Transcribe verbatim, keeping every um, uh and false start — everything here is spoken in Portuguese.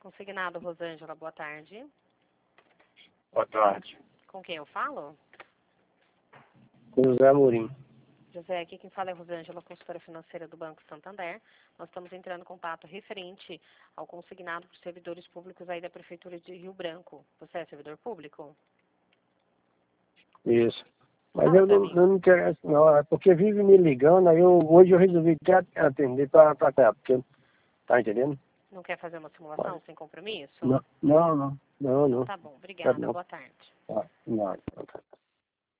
Consignado, Rosângela, boa tarde. Boa tarde. Com quem eu falo? Com José Amorim. José, aqui quem fala é Rosângela, consultora financeira do Banco Santander. Nós estamos entrando em contato referente ao consignado por servidores públicos aí da Prefeitura de Rio Branco. Você é servidor público? Isso. Mas Fala eu pra não, mim. eu não interesso não, é porque vive me ligando, aí eu, hoje eu resolvi até atender para cá, porque, tá entendendo? Não quer fazer uma simulação Pode. sem compromisso? Não, não, não, não, Então não, tá bom, quero obrigada, não. boa tarde. Tá, não, não.